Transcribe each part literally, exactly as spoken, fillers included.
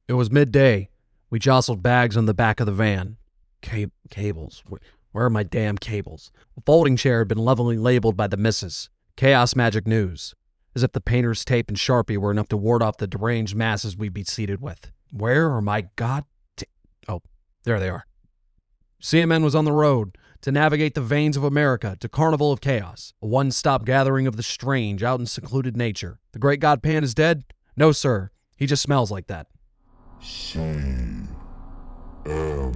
It was midday. We jostled bags on the back of the van. Ca- cables. Where, where are my damn cables? A folding chair had been lovingly labeled by the missus. Chaos Magic News. As if the painter's tape and Sharpie were enough to ward off the deranged masses we'd be seated with. Where are my god... T- oh, there they are. C M N was on the road to navigate the veins of America to Carnival of Chaos, a one-stop gathering of the strange out in secluded nature. The great god Pan is dead? No, sir. He just smells like that. C M N.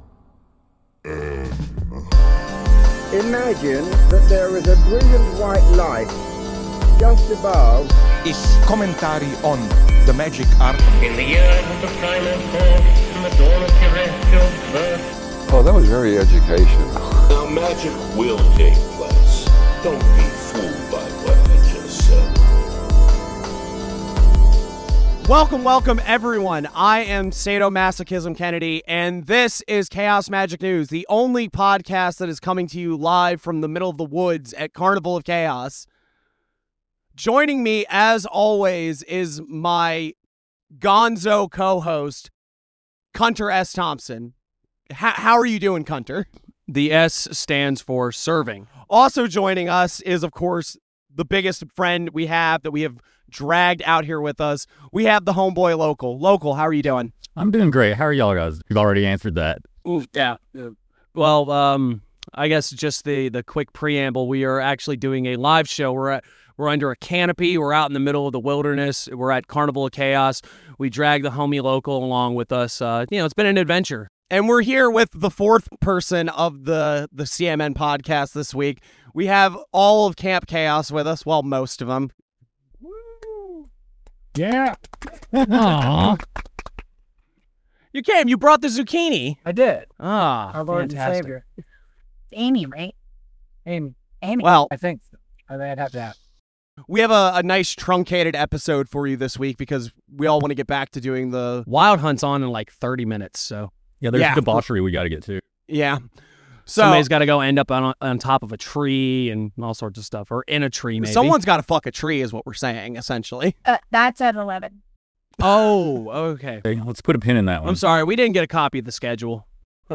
Imagine that there is a brilliant white light just above. Is commentary on the magic art. In the years of the primal force and the dawn of terrestrial birth. Oh, that was very educational. Now magic will take place. Don't be fooled by what I just said. Welcome, welcome, everyone. I am Sadomasochism Kennedy, and this is Chaos Magic News, the only podcast that is coming to you live from the middle of the woods at Carnival of Chaos. Joining me, as always, is my gonzo co-host, Cunter S. Thompson. H- how are you doing, Cunter? The S stands for serving. Also joining us is, of course, the biggest friend we have that we have dragged out here with us. We have the homeboy Local. Local, how are you doing? I'm doing great. How are y'all guys? You've already answered that. Ooh, yeah. Uh, well, um, I guess just the the quick preamble. We are actually doing a live show. We're at we're under a canopy. We're out in the middle of the wilderness. We're at Carnival of Chaos. We dragged the homie Local along with us. Uh, you know, it's been an adventure. And we're here with the fourth person of the, the C M N podcast this week. We have all of Camp Chaos with us. Well, most of them. Yeah. Aww. You came. You brought the zucchini. I did. Ah, Our Lord fantastic. and Savior. Amy, right? Amy. Amy. Well, I think so. I think I'd have to ask. we have a, a nice truncated episode for you this week because we all want to get back to doing the... Wild Hunt's on in like thirty minutes, so Yeah, there's Yeah. debauchery we got to get to. Yeah. So somebody's got to go end up on on top of a tree and all sorts of stuff, or in a tree maybe. someone's got to fuck a tree is what we're saying, essentially. Uh, that's at eleven. Oh, okay. Okay, let's put a pin in that one. I'm sorry, we didn't get a copy of the schedule.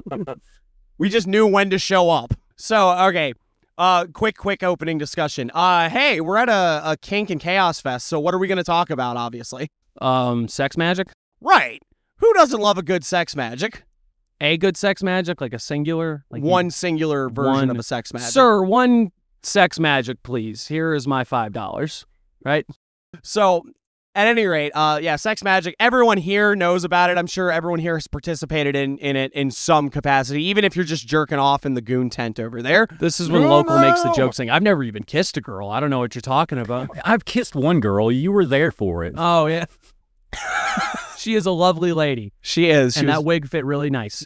We just knew when to show up. So, okay. Uh, quick, quick opening discussion. Uh, hey, we're at a, a Kink and Chaos Fest, so what are we going to talk about, obviously? Um, sex magic? Right. Who doesn't love a good sex magic? A good sex magic, like a singular? Like One you- singular version one- of a sex magic. Sir, one sex magic, please. Here is my five dollars. Right? So, at any rate, uh, yeah, sex magic. Everyone here knows about it. I'm sure everyone here has participated in, in it in some capacity, even if you're just jerking off in the goon tent over there. This is when No, Local makes the no. joke saying, I've never even kissed a girl. I don't know what you're talking about. I've kissed one girl. You were there for it. Oh, yeah. She is a lovely lady. She is. She and was- that wig fit really nice.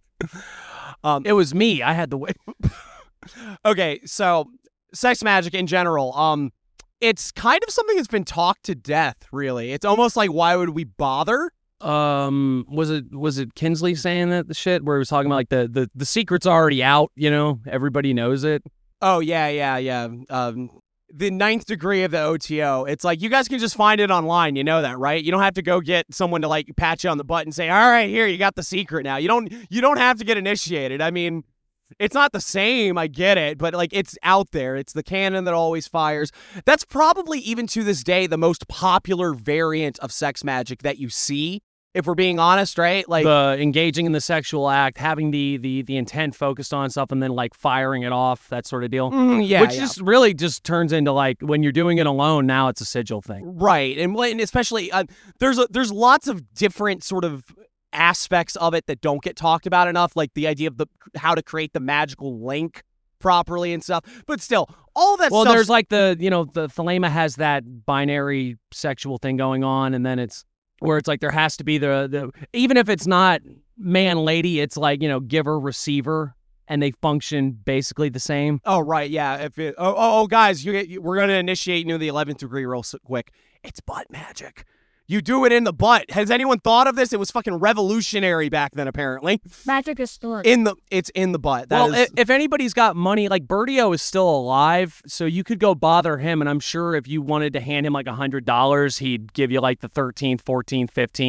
um, It was me. I had the wig. okay, so sex magic in general, um, it's kind of something that's been talked to death, really. It's almost like, why would we bother? Um, was it was it Kinsley saying that the shit where he was talking about like the, the, the secret's already out, you know, everybody knows it. Oh, yeah, yeah, yeah. Um, the ninth degree of the O T O. It's like, you guys can just find it online. You know that, right? You don't have to go get someone to like pat you on the butt and say, all right, here, you got the secret now. You don't, you don't have to get initiated. I mean, it's not the same. I get it, but like, it's out there. It's the cannon that always fires. That's probably even to this day, the most popular variant of sex magic that you see. If we're being honest, right? Like the engaging in the sexual act, having the the the intent focused on stuff, and then like firing it off, that sort of deal. mm, yeah, Which yeah. just really just turns into like when you're doing it alone. Now it's a sigil thing. Right, and, and especially uh, there's a, there's lots of different sort of aspects of it that don't get talked about enough, like the idea of the how to create the magical link properly and stuff. But still, all that Well, stuff. there's like the you know the Thelema has that binary sexual thing going on, and then it's where it's like there has to be the the even if it's not man lady, it's like you know giver receiver, and they function basically the same. Oh right, yeah. If it, oh, oh oh guys, you, you we're gonna initiate you know the eleventh degree real so quick. It's butt magic. You do it in the butt. Has anyone thought of this? It was fucking revolutionary back then, apparently. Magic is stored. In the, it's in the butt. That Well, is, i- if anybody's got money, like Birdio is still alive, so you could go bother him, and I'm sure if you wanted to hand him like a hundred dollars, he'd give you like the thirteenth, fourteenth, fifteenth.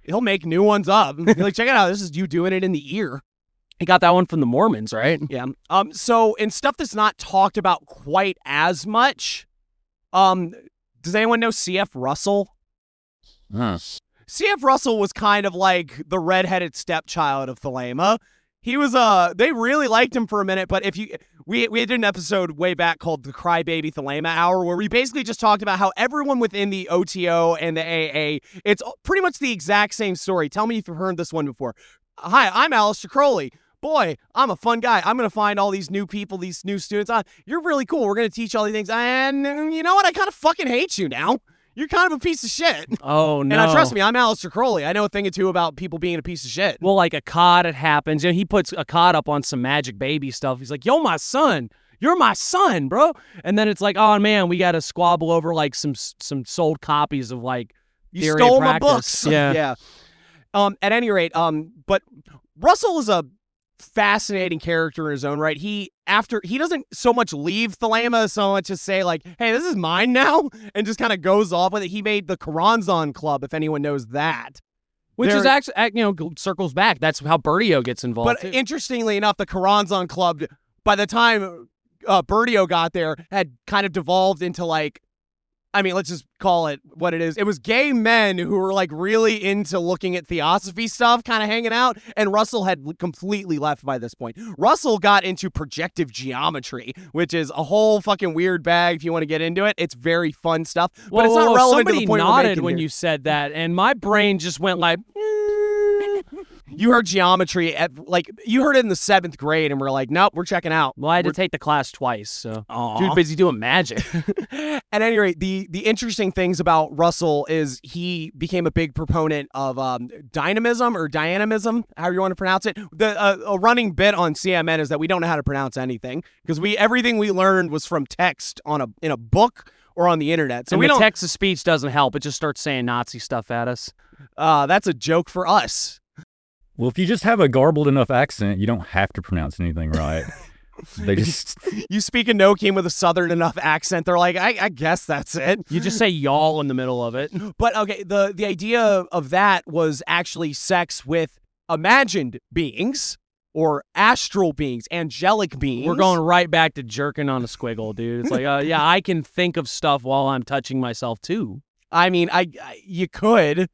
He'll make new ones up. Be like, check it out. This is you doing it in the ear. He got that one from the Mormons, right? Yeah. Um. So in stuff that's not talked about quite as much, um, does anyone know C F Russell? Huh. C F Russell was kind of like the redheaded stepchild of Thelema. He was uh they really liked him for a minute, but if you we we did an episode way back called the Crybaby Thelema Hour where we basically just talked about how everyone within the O T O and the A A, it's pretty much the exact same story. Tell me if you've heard this one before. Hi, I'm Alistair Crowley. Boy, I'm a fun guy. I'm going to find all these new people, these new students. Uh, you're really cool. We're going to teach all these things. And you know what? I kind of fucking hate you now. You're kind of a piece of shit. Oh, no. And uh, trust me, I'm Alistair Crowley. I know a thing or two about people being a piece of shit. Well, like a C O D, it happens. You know, he puts a C O D up on some Magic Baby stuff. He's like, yo, my son. You're my son, bro. And then it's like, oh, man, we got to squabble over like some some sold copies of like You Theory stole of my Practice. books. Yeah. yeah. Um, at any rate, um, but Russell is a fascinating character in his own right. He after he doesn't so much leave Thelema so much as say like, hey, this is mine now, and just kind of goes off with it. He made the Karanzan Club, if anyone knows that. Which There- is actually, you know, circles back. That's how Bertio gets involved. But too. interestingly enough, the Karanzan Club, by the time uh, Bertio got there, had kind of devolved into like, I mean, let's just call it what it is. It was gay men who were like really into looking at theosophy stuff, kind of hanging out, and Russell had completely left by this point. Russell got into projective geometry, which is a whole fucking weird bag if you want to get into it. It's very fun stuff, but Whoa, it's whoa, not whoa, relevant somebody to the point we're nodded making when here. you said that, and my brain just went like, You heard geometry at like you heard it in the seventh grade, and we're like, nope, we're checking out. well, I had We're- to take the class twice, so Aw. too busy doing magic. At any rate, the the interesting things about Russell is he became a big proponent of um, dynamism or dynamism, however you want to pronounce it. The uh, a running bit on C M N is that we don't know how to pronounce anything because we everything we learned was from text on a in a book or on the internet. So and we the don't. text to speech doesn't help. It just starts saying Nazi stuff at us. uh, that's a joke for us. Well, if you just have a garbled enough accent, you don't have to pronounce anything right. They just You speak Enochian with a southern enough accent, they're like, I, I guess that's it. You just say y'all in the middle of it. But okay, the the idea of that was actually sex with imagined beings or astral beings, angelic beings. We're going right back to jerking on a squiggle, dude. It's like, uh, yeah, I can think of stuff while I'm touching myself too. I mean, I, I you could,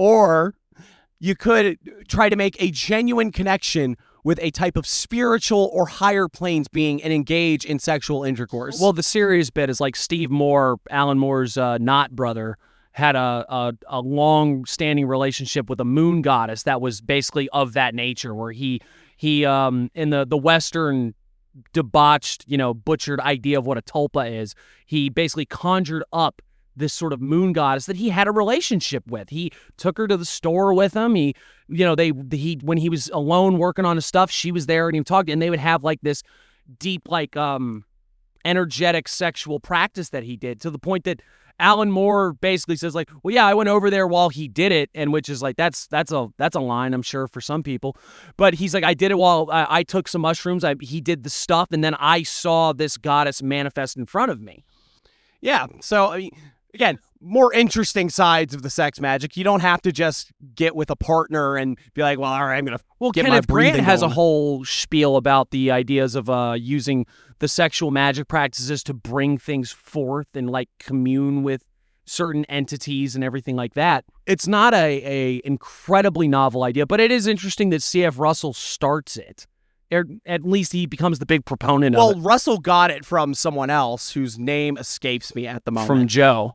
or you could try to make a genuine connection with a type of spiritual or higher planes being and engage in sexual intercourse. Well, the serious bit is like Steve Moore, Alan Moore's uh, not brother, had a, a a long-standing relationship with a moon goddess that was basically of that nature, where he he um in the the Western debauched, you know, butchered idea of what a tulpa is, he basically conjured up this sort of moon goddess that he had a relationship with. He took her to the store with him. He, you know, they he when he was alone working on his stuff, she was there and he talked, and they would have like this deep, like um, energetic sexual practice that he did, to the point that Alan Moore basically says like, well, yeah, I went over there while he did it, and which is like that's that's a that's a line, I'm sure, for some people, but he's like, I did it while I, I took some mushrooms. I he did the stuff, and then I saw this goddess manifest in front of me. Yeah. So, I mean, again, more interesting sides of the sex magic. You don't have to just get with a partner and be like, well, all right, I'm going to Well, get Kenneth my breathing Grant has going. a whole spiel about the ideas of uh, using the sexual magic practices to bring things forth and like commune with certain entities and everything like that. It's not a, a incredibly novel idea, but it is interesting that C F Russell starts it. Or at least he becomes the big proponent Well, of it. Russell got it from someone else whose name escapes me at the moment. From Joe.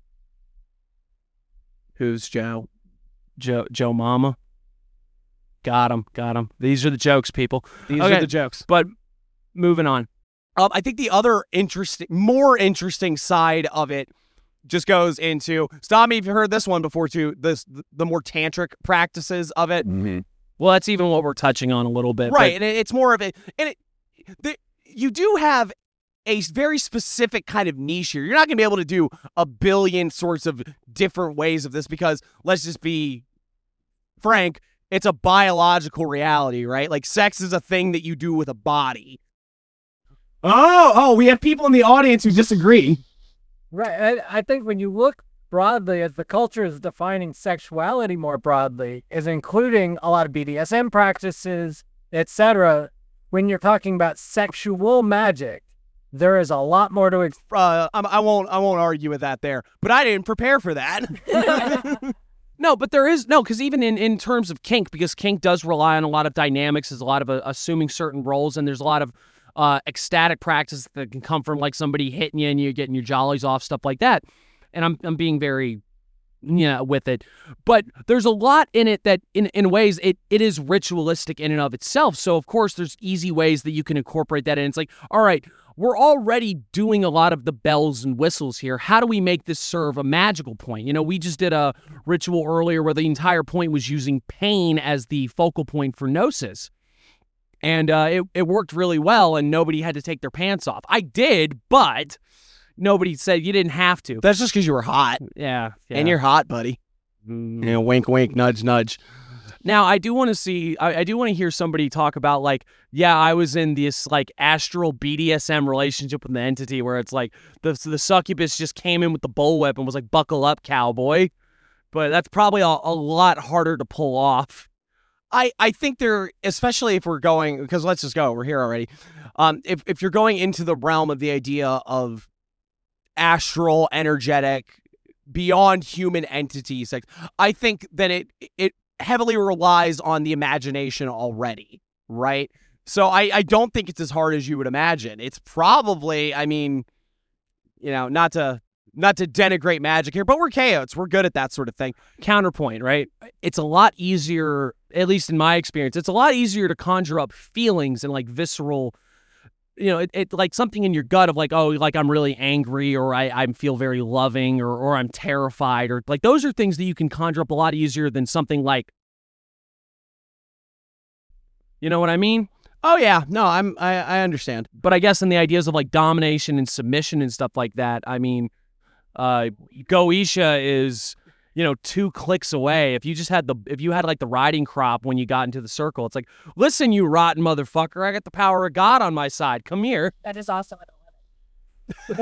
Who's Joe? Joe Joe Mama. Got him, got him. These are the jokes, people. These Okay, are the jokes. But moving on. Um, I think the other interesting, more interesting side of it just goes into, stop me if you heard this one before too, this the more tantric practices of it. mm-hmm. Well, that's even what we're touching on a little bit. Right, but- and it, it's more of a, and it, the, you do have a very specific kind of niche here. You're not going to be able to do a billion sorts of different ways of this because, let's just be frank, it's a biological reality, right? Like, sex is a thing that you do with a body. Oh, oh, we have people in the audience who disagree. Right. I, I think when you look broadly, as the culture is defining sexuality more broadly, is including a lot of B D S M practices, et cetera. When you're talking about sexual magic, there is a lot more to ex- uh, I, I won't I won't argue with that there, but I didn't prepare for that. No, but there is no, because even in, in terms of kink, because kink does rely on a lot of dynamics, there's a lot of uh, assuming certain roles, and there's a lot of uh, ecstatic practice that can come from like somebody hitting you and you getting your jollies off, stuff like that. And I'm I'm being very, you know, with it, but there's a lot in it that in in ways it it is ritualistic in and of itself. So of course there's easy ways that you can incorporate that in. It's like, all right, we're already doing a lot of the bells and whistles here. How do we make this serve a magical point? You know, we just did a ritual earlier where the entire point was using pain as the focal point for gnosis. And uh, it, it worked really well, and nobody had to take their pants off. I did, but nobody said you didn't have to. That's just because you were hot. Yeah, yeah. And you're hot, buddy. Mm. You know, wink, wink, nudge, nudge. Now, I do want to see, I, I do want to hear somebody talk about, like, yeah, I was in this, like, astral B D S M relationship with the entity where it's like the the succubus just came in with the bullwhip and was like, buckle up, cowboy. But that's probably a, a lot harder to pull off. I, I think there, especially if we're going, because let's just go, we're here already. Um, if, if you're going into the realm of the idea of astral, energetic, beyond human entities, like, I think then it it heavily relies on the imagination already, right? So I, I don't think it's as hard as you would imagine. It's probably, I mean, you know, not to not to denigrate magic here, but we're chaos. We're good at that sort of thing. Counterpoint, right? It's a lot easier, at least in my experience, it's a lot easier to conjure up feelings and like visceral, you know, it, it like something in your gut of like, oh, like I'm really angry, or I, I feel very loving, or or I'm terrified, or like those are things that you can conjure up a lot easier than something like, you know what I mean? Oh yeah, no, I'm I, I understand. But I guess in the ideas of like domination and submission and stuff like that, I mean, uh, Goetia is, you know, two clicks away. If you just had the, if you had like the riding crop when you got into the circle, it's like, listen, you rotten motherfucker, I got the power of God on my side. Come here. That is awesome at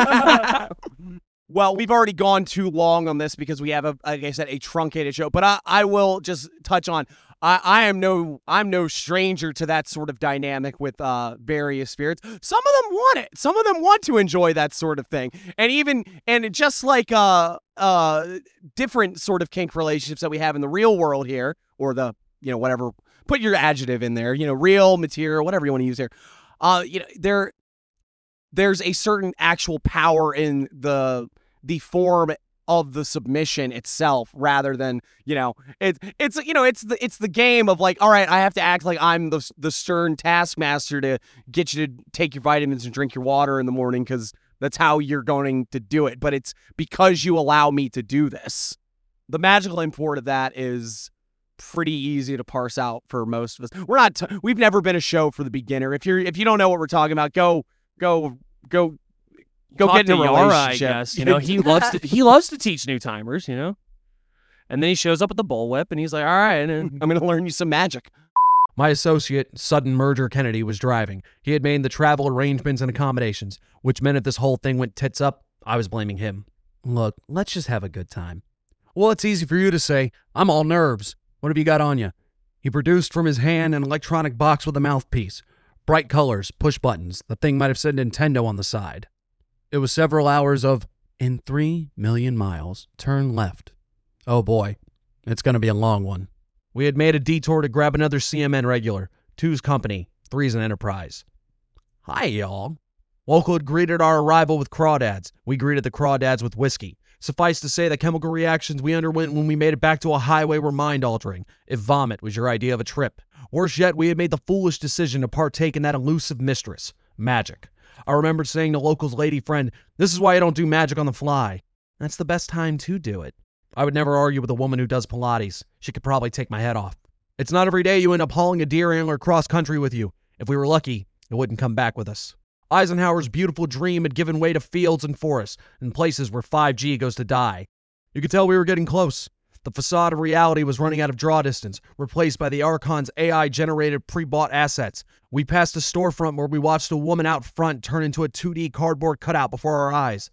eleven. Well, we've already gone too long on this because we have a, like I said, a truncated show. But I, I will just touch on. I, I am no, I'm no stranger to that sort of dynamic with uh, various spirits. Some of them want it. Some of them want to enjoy that sort of thing, and even and just like uh, uh, different sort of kink relationships that we have in the real world here, or the, you know, whatever. Put your adjective in there. You know, real, material, whatever you want to use here. Uh, you know, there. There's a certain actual power in the the form of the submission itself, rather than, you know, it, it's you know it's the it's the game of like, all right, I have to act like I'm the the stern taskmaster to get you to take your vitamins and drink your water in the morning because that's how you're going to do it. But it's because you allow me to do this. The magical import of that is pretty easy to parse out for most of us. We're not t- we've never been a show for the beginner. If you're if you don't know what we're talking about, go. Go, go, go Talk get in to a Yara, relationship. I guess. You know, he loves to he loves to teach new timers. You know, and then he shows up at the bullwhip, and he's like, "All right, and I'm going to learn you some magic." My associate, Sudden Merger Kennedy, was driving. He had made the travel arrangements and accommodations, which meant if this whole thing went tits up, I was blaming him. Look, let's just have a good time. Well, it's easy for you to say. I'm all nerves. What have you got on you? He produced from his hand an electronic box with a mouthpiece. Bright colors, push buttons. The thing might have said Nintendo on the side. It was several hours of, in three million miles, turn left. Oh boy, it's going to be a long one. We had made a detour to grab another C M N regular. Two's company, three's an enterprise. Hi, y'all. Local had greeted our arrival with crawdads. We greeted the crawdads with whiskey. Suffice to say, the chemical reactions we underwent when we made it back to a highway were mind-altering, if vomit was your idea of a trip. Worse yet, we had made the foolish decision to partake in that elusive mistress, magic. I remembered saying to local's lady friend, this is why I don't do magic on the fly. That's the best time to do it. I would never argue with a woman who does Pilates. She could probably take my head off. It's not every day you end up hauling a deer antler cross-country with you. If we were lucky, it wouldn't come back with us. Eisenhower's beautiful dream had given way to fields and forests, and places where five G goes to die. You could tell we were getting close. The facade of reality was running out of draw distance, replaced by the Archon's A I-generated pre-bought assets. We passed a storefront where we watched a woman out front turn into a two D cardboard cutout before our eyes.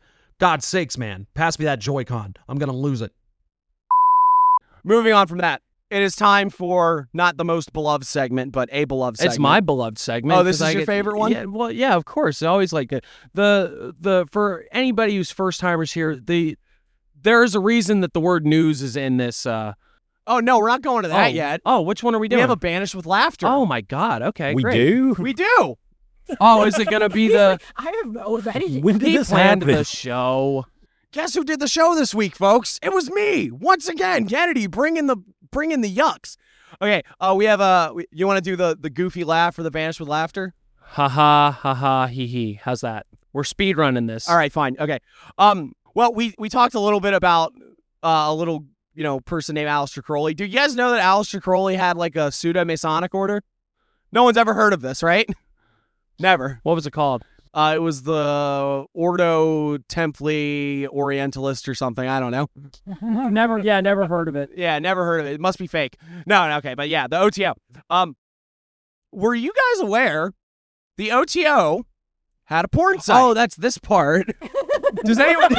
God's sakes, man. Pass me that Joy-Con. I'm going to lose it. Moving on from that, it is time for not the most beloved segment, but a beloved segment. It's my beloved segment. Oh, this 'cause is I your get- favorite one? Yeah, well, yeah, of course. I always like it. The the for anybody who's first timers here, the there is a reason that the word news is in this. Uh, Oh, no, we're not going to that oh, yet. Oh, which one are we We doing? have a Banished with Laughter. Oh my God. Okay, We great. do? We do. Oh, is it gonna be the? I don't know of any. When did He this planned happen? the show. Guess who did the show this week, folks? It was me. Once again, Kennedy, bringing the bringing the yucks. Okay, uh, we have a. Uh, you want to do the the goofy laugh or the Banished with Laughter? Ha ha ha ha hee hee. How's that? We're speed running this. All right, fine. Okay. Um. Well, we we talked a little bit about uh, a little you know person named Aleister Crowley. Do you guys know that Aleister Crowley had like a pseudo Masonic order? No one's ever heard of this, right? Never. What was it called? Uh, it was the Ordo Templi Orientalist or something. I don't know. never, yeah, never heard of it. Yeah, never heard of it. It must be fake. No, no, okay, but yeah, the O T O. Um, were you guys aware the O T O had a porn site? Oh, that's this part. Does anyone?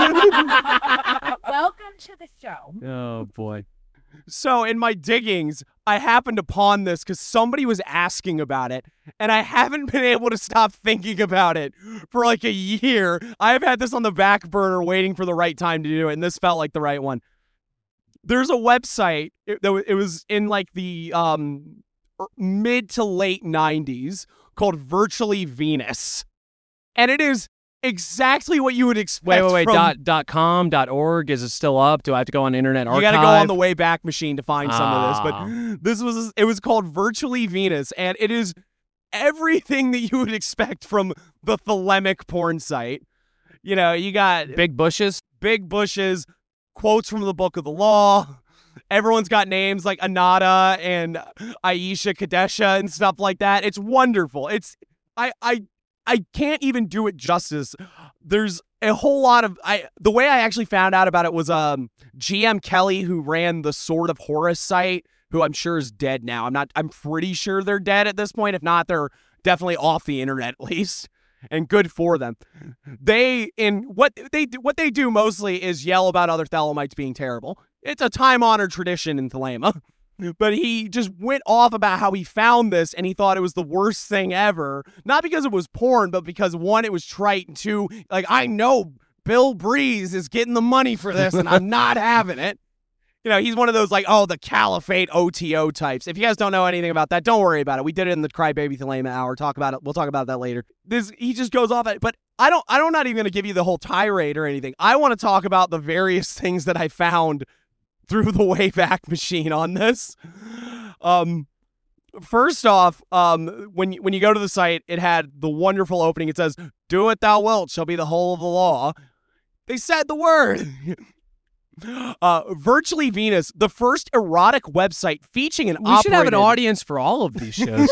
Welcome to the show. Oh boy. So in my diggings, I happened upon this because somebody was asking about it, and I haven't been able to stop thinking about it for like a year. I've had this on the back burner waiting for the right time to do it, and this felt like the right one. There's a website, it, it was in like the um, mid to late nineties called Virtually Venus, and it is exactly what you would expect. Wait, wait, wait. from, Dot dot com dot org. Is it still up? Do I have to go on Internet Archive? You got to go on the Wayback Machine to find some of this, Ah. but this was it was called Virtually Venus, and it is everything that you would expect from the Thelemic porn site. You know, you got Big bushes. big bushes, quotes from the Book of the Law. Everyone's got names like Anada and Aisha Kadesha and stuff like that. It's wonderful. It's I I I can't even do it justice. There's a whole lot of I the way I actually found out about it was um G M Kelly, who ran the Sword of Horus site, who I'm sure is dead now. I'm not I'm pretty sure they're dead at this point. If not, they're definitely off the internet at least. And good for them. They in what they do, what they do mostly is yell about other Thelemites being terrible. It's a time-honored tradition in Thelema. But he just went off about how he found this and he thought it was the worst thing ever. Not because it was porn, but because one, it was trite, and two, like, I know Bill Breeze is getting the money for this and I'm not having it. You know, he's one of those like, oh, the Caliphate O T O types. If you guys don't know anything about that, don't worry about it. We did it in the Crybaby Thelema hour. Talk about it. We'll talk about that later. This he just goes off at it. But I don't I don't not even gonna give you the whole tirade or anything. I want to talk about the various things that I found through the Wayback Machine on this. Um first off, um when you, when you go to the site, it had the wonderful opening. It says, "Do what thou wilt shall be the whole of the law." They said the word. Uh, Virtually Venus, the first erotic website featuring an We should have an operated- audience for all of these shows.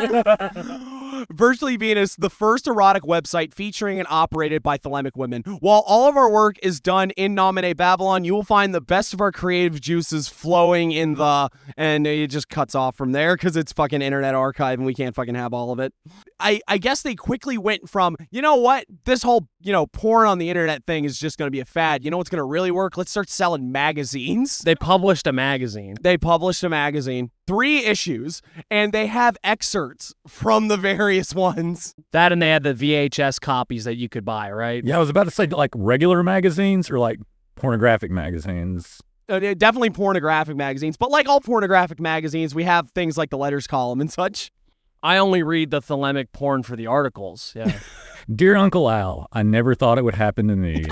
Virtually Venus, the first erotic website featuring and operated by Thelemic women. While all of our work is done in Nomine Babylon, you will find the best of our creative juices flowing in the, and it just cuts off from there because it's fucking Internet Archive and we can't fucking have all of it. I, I guess they quickly went from, you know what, this whole, you know, porn on the internet thing is just going to be a fad. You know what's going to really work? Let's start selling magazines. They published a magazine. They published a magazine, three issues, and they have excerpts from the various ones. That and they had the V H S copies that you could buy, right? Yeah, I was about to say, like, regular magazines or, like, pornographic magazines? Uh, definitely pornographic magazines, but like all pornographic magazines, we have things like the letters column and such. I only read the Thelemic porn for the articles. Yeah. Dear Uncle Al, I never thought it would happen to me.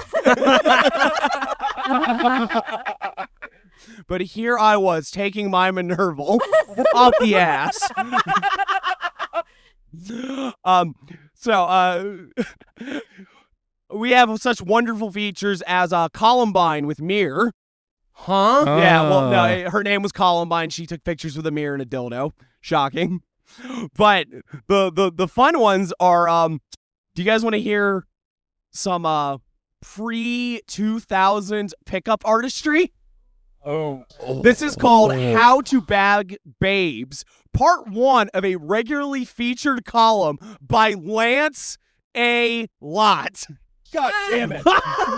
But here I was taking my Minerval up the ass. um, so uh, we have such wonderful features as uh, Columbine with Mirror. Huh? Oh. Yeah, well, no, her name was Columbine. She took pictures with a mirror and a dildo. Shocking. But the the the fun ones are. Um, do you guys want to hear some uh pre two thousands pickup artistry? Oh. This is called How to Bag Babes, part one of a regularly featured column by Lance A. Lott. God damn it.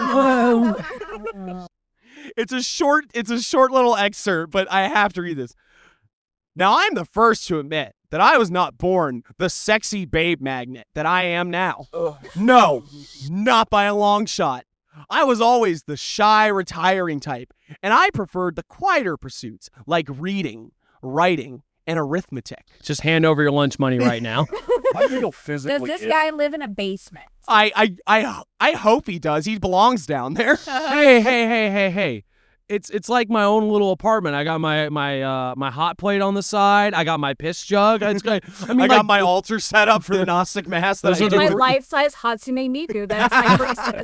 It's a short, it's a short little excerpt, but I have to read this. Now, I'm the first to admit that I was not born the sexy babe magnet that I am now. Ugh. No, not by a long shot. I was always the shy, retiring type, and I preferred the quieter pursuits like reading, writing, and arithmetic. Just hand over your lunch money right now. I feel physically Does this guy live in a basement? I, I, I, I hope he does. He belongs down there. hey, hey, hey, hey, hey. It's it's like my own little apartment. I got my my uh my hot plate on the side. I got my piss jug. It's good. I mean, I got like, my altar set up for the Gnostic Mass. That I And my life-size Hatsune Miku. That's my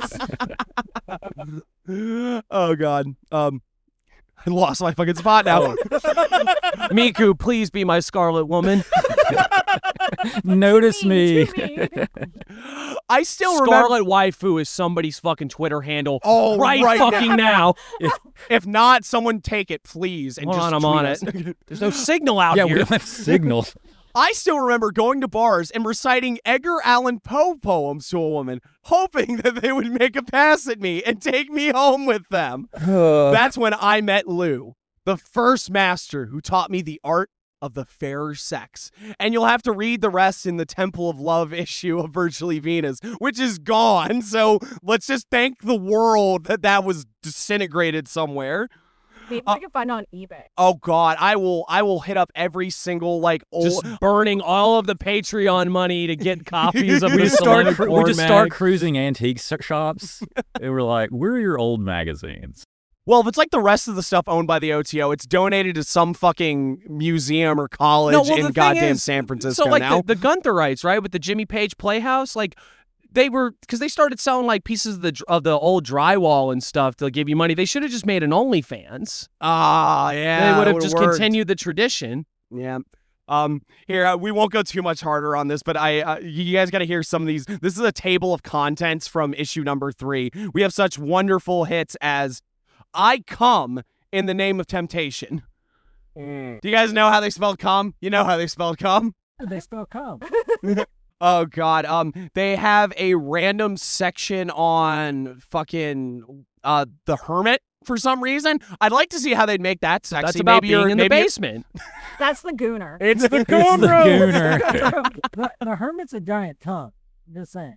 priestess. Oh God. Um, I lost my fucking spot now. Miku, please be my Scarlet Woman. Notice me. I still Scarlet remember. Waifu is somebody's fucking Twitter handle. Oh, right, right fucking now. If, if not, someone take it, please. And Hold just on, I'm tweet on us. it. There's no signal out Yeah, here. we don't have signal. I still remember going to bars and reciting Edgar Allan Poe poems to a woman, hoping that they would make a pass at me and take me home with them. That's when I met Lou, the first master who taught me the art of the fairer sex. And you'll have to read the rest in the Temple of Love issue of Virtually Venus, which is gone. So let's just thank the world that that was disintegrated somewhere. Maybe Uh, we can find it on eBay. Oh God, I will I will hit up every single like old Just burning all of the Patreon money to get copies of we the just start, Selenium cru- we porn just start mag. cruising antique s- shops. And we're like, where are your old magazines? Well, if it's like the rest of the stuff owned by the O T O, it's donated to some fucking museum or college No, well, the in thing goddamn is, San Francisco So, like, now. the, the Guntherites, right, with the Jimmy Page Playhouse, like, they were, because they started selling, like, pieces of the dr- of the old drywall and stuff to give you money. They should have just made an OnlyFans. Ah, yeah. They would have would've just worked. continued the tradition. Yeah. Um. Here, uh, we won't go too much harder on this, but I, uh, you guys got to hear some of these. This is a table of contents from issue number three. We have such wonderful hits as "I Come in the Name of Temptation." Mm. Do you guys know how they spelled "come"? You know how they spelled "come"? They spell come. Oh God. Um, they have a random section on fucking uh the Hermit for some reason. I'd like to see how they'd make that sexy. That's about maybe being you're- in the maybe you're- basement. That's the Gooner. It's the It's the Gooner. Gooner. the, the hermit's a giant tongue. I'm just saying.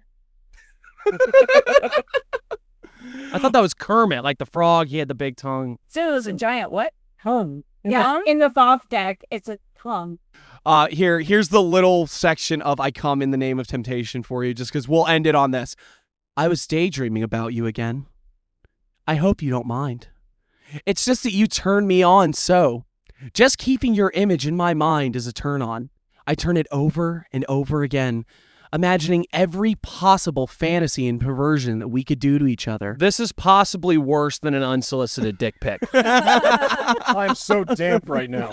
I thought that was Kermit, like the frog. He had the big tongue. So it was a giant what? Tongue. Yeah, in the Thoth deck, it's a tongue. Uh, here, here's the little section of "I Come in the Name of Temptation" for you, just because we'll end it on this. I was daydreaming about you again. I hope you don't mind. It's just that you turn me on so. Just keeping your image in my mind is a turn on. I turn it over and over again, imagining every possible fantasy and perversion that we could do to each other. This is possibly worse than an unsolicited dick pic. I'm so damp right now.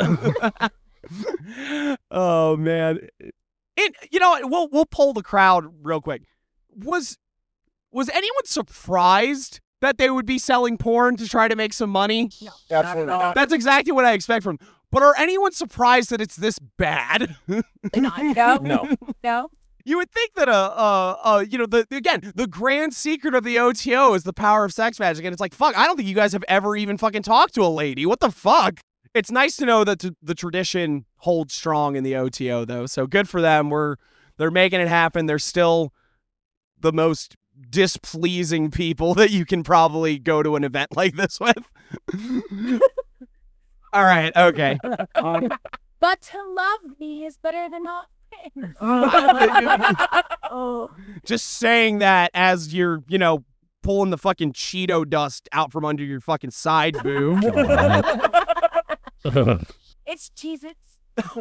Oh man. It, you know, what, we'll we'll poll the crowd real quick. Was was anyone surprised that they would be selling porn to try to make some money? No. Absolutely not. That's exactly what I expect from. But are anyone surprised that it's this bad? Not, no. No. No. You would think that, uh, uh, uh, you know, the again, the grand secret of the O T O is the power of sex magic, and it's like, fuck, I don't think you guys have ever even fucking talked to a lady. What the fuck? It's nice to know that t- the tradition holds strong in the O T O, though. So good for them. We're they're making it happen. They're still the most displeasing people that you can probably go to an event like this with. All right. Okay. But to love me is better than not. Oh. Just saying that as you're, you know, pulling the fucking Cheeto dust out from under your fucking side boob. It's Cheez-Its.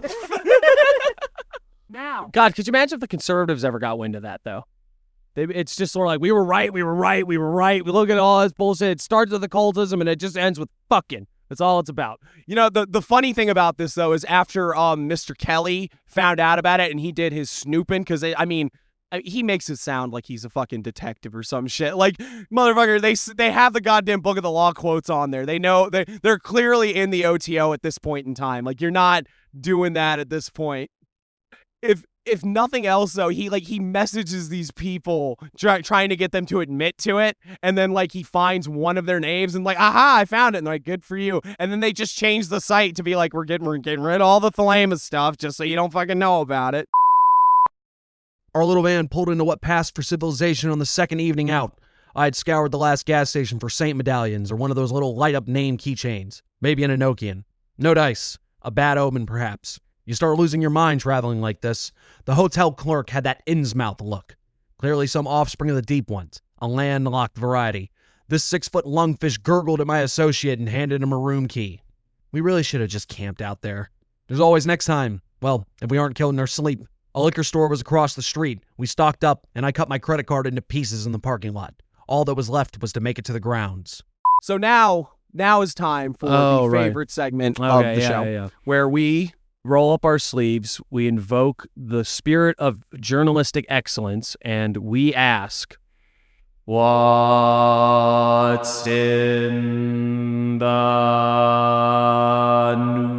Now. God, could you imagine if the conservatives ever got wind of that, though? They, it's just sort of like, we were right, we were right, we were right. We look at all this bullshit. It starts with occultism and it just ends with fucking. That's all it's about. You know, the, the funny thing about this, though, is after um Mister Kelly found out about it and he did his snooping, because, I mean, I- he makes it sound like he's a fucking detective or some shit. Like, motherfucker, they s- they have the goddamn Book of the Law quotes on there. They know, they, they're clearly in the O T O at this point in time. Like, you're not doing that at this point. If if nothing else, though, he like he messages these people try, trying to get them to admit to it, and then like he finds one of their names and like, aha, I found it, and they're like, good for you. And then they just change the site to be like, we're getting we're getting rid of all the Thelema stuff just so you don't fucking know about it. Our little van pulled into what passed for civilization on the second evening out. I had scoured the last gas station for Saint medallions or one of those little light-up name keychains. Maybe an Enochian. No dice. A bad omen, perhaps. You start losing your mind traveling like this. The hotel clerk had that Innsmouth look. Clearly some offspring of the deep ones. A landlocked variety. This six-foot lungfish gurgled at my associate and handed him a room key. We really should have just camped out there. There's always next time. Well, if we aren't killed in our sleep. A liquor store was across the street. We stocked up, and I cut my credit card into pieces in the parking lot. All that was left was to make it to the grounds. So now, now is time for Oh, the right. favorite segment Okay, of the yeah, show, yeah, yeah. where we roll up our sleeves, we invoke the spirit of journalistic excellence, and we ask, what's in the news?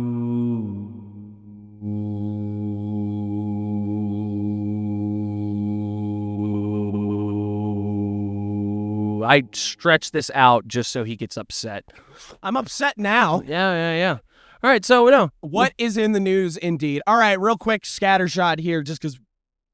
I stretch this out just so he gets upset. I'm upset now. Yeah, yeah, yeah. All right, so no. What is in the news, indeed? All right, real quick scattershot here, just because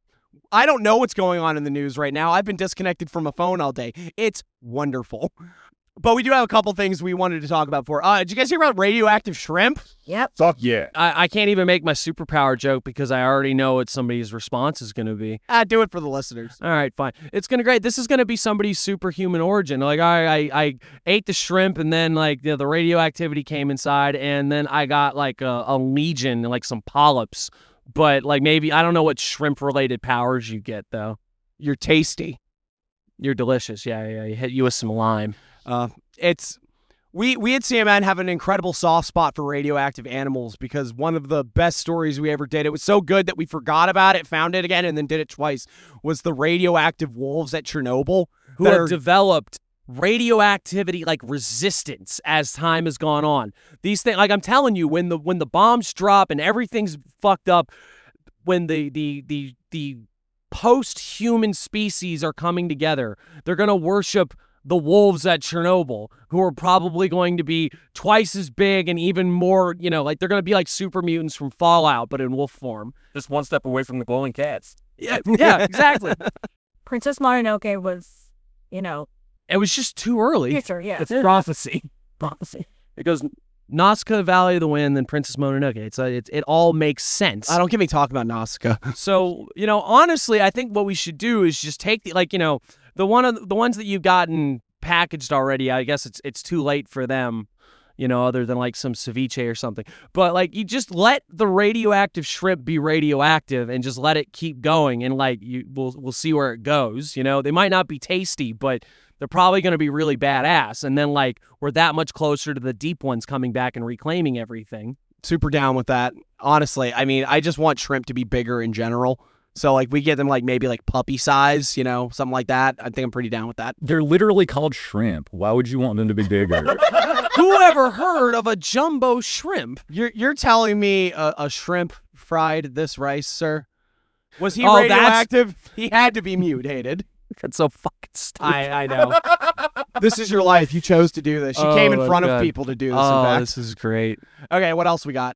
I don't know what's going on in the news right now. I've been disconnected from a phone all day. It's wonderful. But we do have a couple things we wanted to talk about before. Uh, did you guys hear about radioactive shrimp? Yep. Fuck yeah. I, I can't even make my superpower joke because I already know what somebody's response is going to be. Ah, do it for the listeners. All right, fine. It's going to great. This is going to be somebody's superhuman origin. Like, I, I, I ate the shrimp, and then, like, you know, the radioactivity came inside, and then I got, like, a, a legion, like, some polyps. But, like, maybe, I don't know what shrimp-related powers you get, though. You're tasty. You're delicious. Yeah, yeah. You hit you with some lime. Uh, it's we we at C M N have an incredible soft spot for radioactive animals because one of the best stories we ever did, it was so good that we forgot about it, found it again, and then did it twice, was the radioactive wolves at Chernobyl. Who that have are- developed radioactivity like resistance as time has gone on. These things, like I'm telling you, when the when the bombs drop and everything's fucked up, when the the the the post-human species are coming together, they're gonna worship the wolves at Chernobyl, who are probably going to be twice as big and even more, you know, like they're going to be like super mutants from Fallout, but in wolf form. Just one step away from the glowing cats. Yeah, yeah, exactly. Princess Mononoke was, you know, It was just too early. future, yeah. It's prophecy. prophecy. It goes Nazca, Valley of the Wind, then Princess Mononoke. It's, a, it's it all makes sense. I don't get me talking about Nausicaa. So, you know, honestly, I think what we should do is just take the, like, you know, the one of the ones that you've gotten packaged already. I guess it's it's too late for them, you know, other than like some ceviche or something. But like, you just let the radioactive shrimp be radioactive and just let it keep going, and like you, we'll we'll see where it goes. You know, they might not be tasty, but they're probably going to be really badass. And then like we're that much closer to the deep ones coming back and reclaiming everything. Super down with that. Honestly, I mean, I just want shrimp to be bigger in general. So, like, we get them, like, maybe, like, puppy size, you know, something like that. I think I'm pretty down with that. They're literally called shrimp. Why would you want them to be bigger? Who ever heard of a jumbo shrimp? You're you're telling me a, a shrimp fried this rice, sir? Was he Oh, that's- radioactive? He had to be mutated. That's so fucking stupid. I, I know. This is your life. You chose to do this. You came in Oh, front God. of people to do this, Oh, in fact. this is great. Okay, what else we got?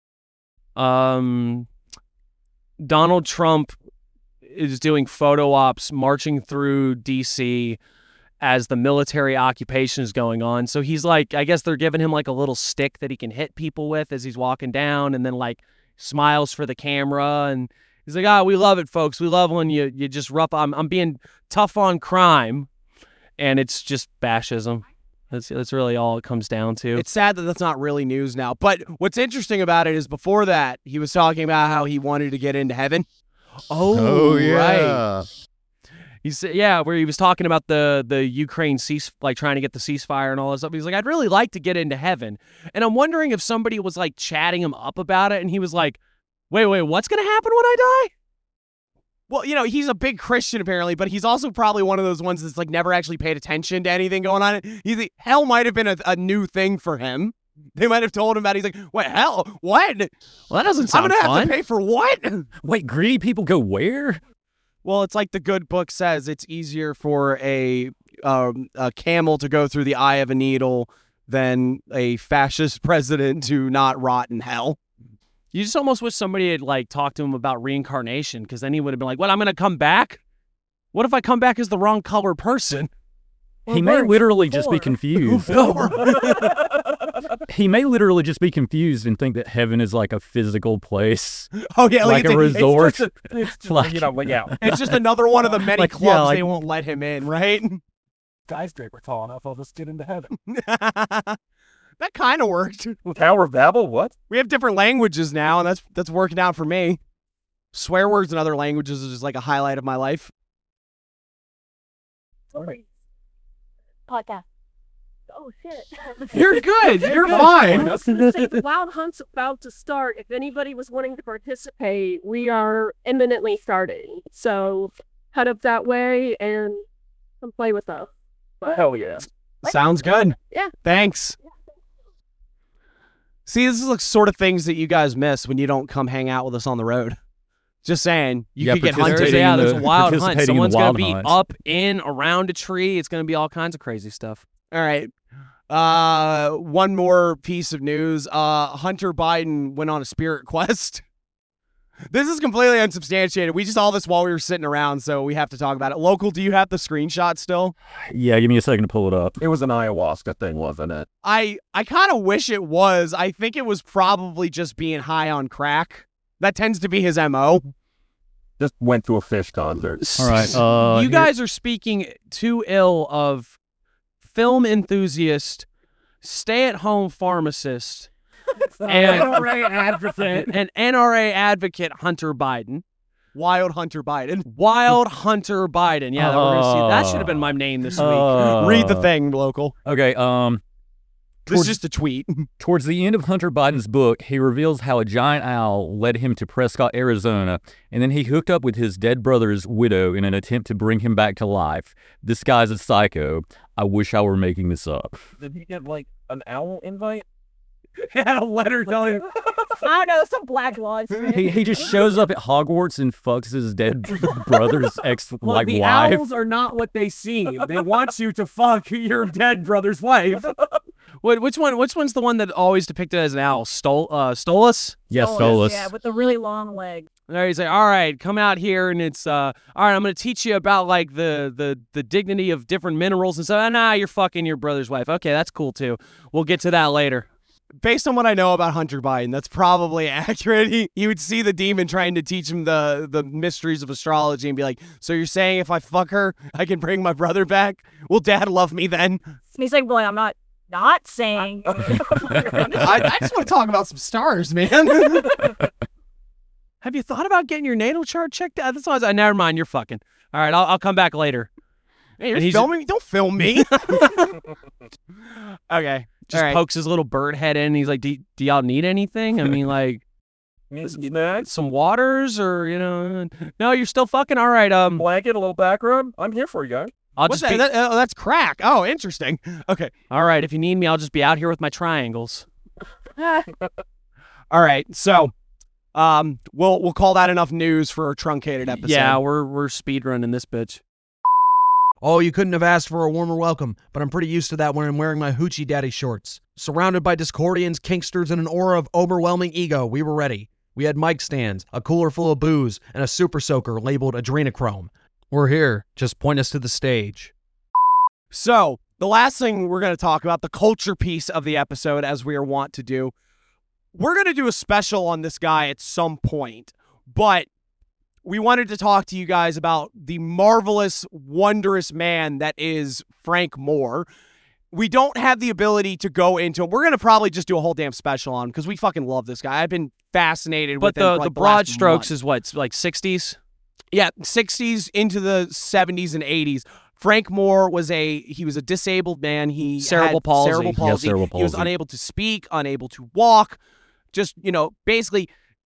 Um, Donald Trump is doing photo ops marching through D C as the military occupation is going on. So he's like, I guess they're giving him like a little stick that he can hit people with as he's walking down, and then like smiles for the camera, and he's like, ah, we love it, folks. We love when you you just rough. I'm I'm being tough on crime, and it's just fascism. That's that's really all it comes down to. It's sad that that's not really news now. But what's interesting about it is before that, he was talking about how he wanted to get into heaven. Oh, oh yeah. right. He said, yeah, where he was talking about the the Ukraine cease, like trying to get the ceasefire and all that stuff. He's like, I'd really like to get into heaven, and I'm wondering if somebody was like chatting him up about it, and he was like, wait, wait, what's gonna happen when I die? Well, you know, he's a big Christian apparently, but he's also probably one of those ones that's like never actually paid attention to anything going on. He's hell might have been a, a new thing for him. They might have told him about it. He's like, what, hell? What? Well, that doesn't sound I'm going to have fun. to pay for what? Wait, greedy people go where? Well, it's like the good book says. It's easier for a, um, a camel to go through the eye of a needle than a fascist president to not rot in hell. You just almost wish somebody had like talked to him about reincarnation, because then he would have been like, "What? I'm going to come back? What if I come back as the wrong color person?" He may literally just be confused. He may literally just be confused and think that heaven is like a physical place. Oh yeah, like, like a it's, resort. It's just, a, It's just, Like- you know, like, yeah. it's just another one of the many Like, yeah, clubs like- they won't let him in, right? Skyscraper tall enough, I'll just get into heaven. That kind of worked. Tower of Babel, what? We have different languages now, and that's that's working out for me. Swear words in other languages is just like a highlight of my life. Sorry. Podcast. Oh shit. You're good. You're I fine. was gonna say, the Wild Hunt's about to start. If anybody was wanting to participate, we are imminently starting. So head up that way and come play with us. Hell yeah. Sounds good. Yeah. Thanks. See, this is the sort of things that you guys miss when you don't come hang out with us on the road. Just saying, you Yeah, could get participating hunted. There's, yeah, in there's the- a wild hunt. participating in the Someone's going wild to be hunt. up, in, around a tree. It's going to be all kinds of crazy stuff. All right. Uh, one more piece of news. Uh, Hunter Biden went on a spirit quest. This is completely unsubstantiated. We just saw this while we were sitting around, so we have to talk about it. Local, do you have the screenshot still? Yeah, give me a second to pull it up. It was an ayahuasca thing, wasn't it? I I kind of wish it was. I think it was probably just being high on crack. That tends to be his M O. Just went to a fish concert. All right. Uh, you here- guys are speaking too ill of film enthusiast, stay-at-home pharmacist, and N R A advocate. an N R A advocate, Hunter Biden. Wild Hunter Biden. Wild Hunter Biden. Yeah, that, we're gonna see. that should have been my name this week. Uh, Read the thing, Local. Okay. Um. This is Towards- just a tweet. Towards the end of Hunter Biden's book, he reveals how a giant owl led him to Prescott, Arizona, and then he hooked up with his dead brother's widow in an attempt to bring him back to life. This guy's a psycho. I wish I were making this up. Did he get, like, an owl invite? Yeah, a letter telling him. I don't know, some black laws. He he just shows up at Hogwarts and fucks his dead brother's ex Well, like the wife. owls are not what they seem. They want you to fuck your dead brother's wife. What, which one? Which one's the one that always depicted as an owl? Stol, uh, Stolas? Yes, Oh, Solus. Yeah, with the really long leg. There he's like, all right, come out here, and it's uh, all right. I'm gonna teach you about like the the the dignity of different minerals and stuff. Ah, nah, you're fucking your brother's wife. Okay, that's cool too. We'll get to that later. Based on what I know about Hunter Biden, that's probably accurate. He, he would see the demon trying to teach him the, the mysteries of astrology and be like, so you're saying if I fuck her, I can bring my brother back? Will dad love me then? And he's like, boy, I'm not not saying. I, I just want to talk about some stars, man. Have you thought about getting your natal chart checked out? That's always, uh, never mind, you're fucking. All right, I'll, I'll come back later. Hey, you're And he's- filming me? Don't film me. Okay. Just all right. pokes his little bird head in. And he's like, do, do y'all need anything? I mean, like, Snacks, some waters or, you know, no, you're still fucking. All right, um, blanket, a little back rub. I'm here for you guys. I'll What's just that? be, That- oh, that's crack. Oh, interesting. Okay. all right, if you need me, I'll just be out here with my triangles. All right. So, um, we'll we'll call that enough news for a truncated episode. Yeah, we're we're speed running this bitch. Oh, you couldn't have asked for a warmer welcome, but I'm pretty used to that when I'm wearing my hoochie daddy shorts. Surrounded by Discordians, kinksters, and an aura of overwhelming ego, we were ready. We had mic stands, a cooler full of booze, and a super soaker labeled adrenochrome. We're here. Just point us to the stage. So, the last thing we're going to talk about, the culture piece of the episode, as we are wont to do. We're going to do a special on this guy at some point, but we wanted to talk to you guys about the marvelous, wondrous man that is Frank Moore. We don't have the ability to go into him. We're going to probably just do a whole damn special on him because we fucking love this guy. I've been fascinated But with him the, for like the the broad last strokes month. is what, like sixties? Yeah, sixties into the seventies and eighties. Frank Moore was a he was a disabled man. He Cerebral had palsy. cerebral Yes, palsy. cerebral He was palsy. unable to speak, unable to walk. Just, you know, basically